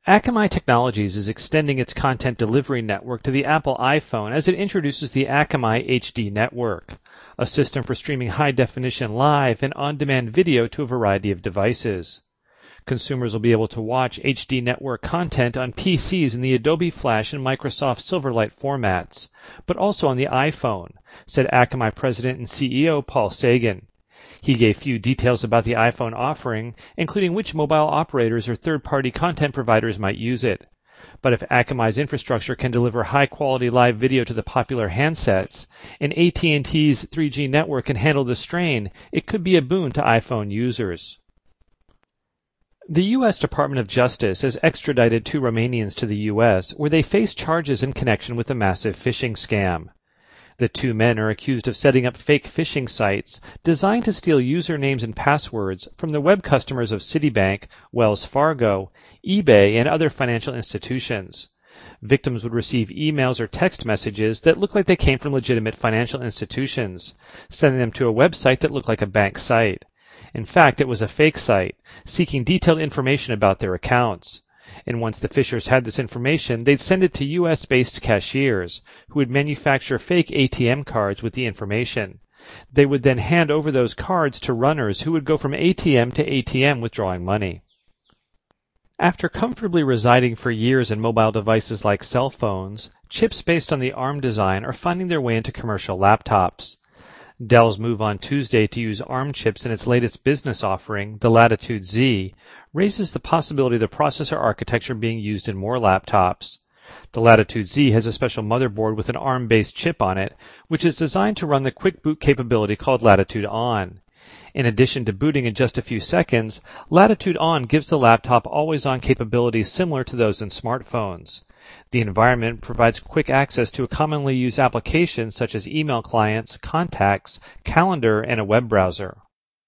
Akamai Technologies is extending its content delivery network to the Apple iPhone as it introduces the Akamai HD Network, a system for streaming high-definition live and on-demand video to a variety of devices. Consumers will be able to watch HD network content on PCs in the Adobe Flash and Microsoft Silverlight formats, but also on the iPhone, said Akamai President and CEO Paul Sagan. He gave few details about the iPhone offering, including which mobile operators or third-party content providers might use it. But if Akamai's infrastructure can deliver high-quality live video to the popular handsets, and AT&T's 3G network can handle the strain, it could be a boon to iPhone users. The U.S. Department of Justice has extradited 2 Romanians to the U.S., where they face charges in connection with a massive phishing scam. The 2 men are accused of setting up fake phishing sites designed to steal usernames and passwords from the web customers of Citibank, Wells Fargo, eBay, and other financial institutions. Victims would receive emails or text messages that looked like they came from legitimate financial institutions, sending them to a website that looked like a bank site. In fact, it was a fake site, seeking detailed information about their accounts. And once the phishers had this information, they'd send it to U.S.-based cashiers, who would manufacture fake ATM cards with the information. They would then hand over those cards to runners who would go from ATM to ATM withdrawing money. After comfortably residing for years in mobile devices like cell phones, chips based on the ARM design are finding their way into commercial laptops. Dell's move on Tuesday to use ARM chips in its latest business offering, the Latitude Z, raises the possibility of the processor architecture being used in more laptops. The Latitude Z has a special motherboard with an ARM-based chip on it, which is designed to run the quick boot capability called Latitude On. In addition to booting in just a few seconds, Latitude On gives the laptop always-on capabilities similar to those in smartphones. The environment provides quick access to a commonly used applications such as email clients, contacts, calendar, and a web browser.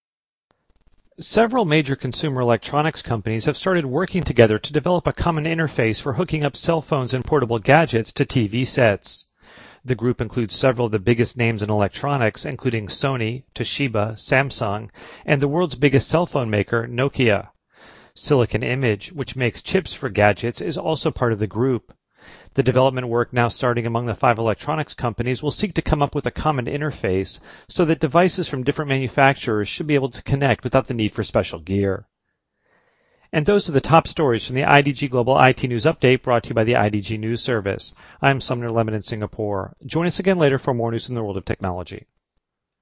Several major consumer electronics companies have started working together to develop a common interface for hooking up cell phones and portable gadgets to TV sets. The group includes several of the biggest names in electronics, including Sony, Toshiba, Samsung, and the world's biggest cell phone maker, Nokia. Silicon Image, which makes chips for gadgets, is also part of the group. The development work now starting among the 5 electronics companies will seek to come up with a common interface so that devices from different manufacturers should be able to connect without the need for special gear. And those are the top stories from the IDG Global IT News Update brought to you by the IDG News Service. I'm Sumner Lemon in Singapore. Join us again later for more news in the world of technology.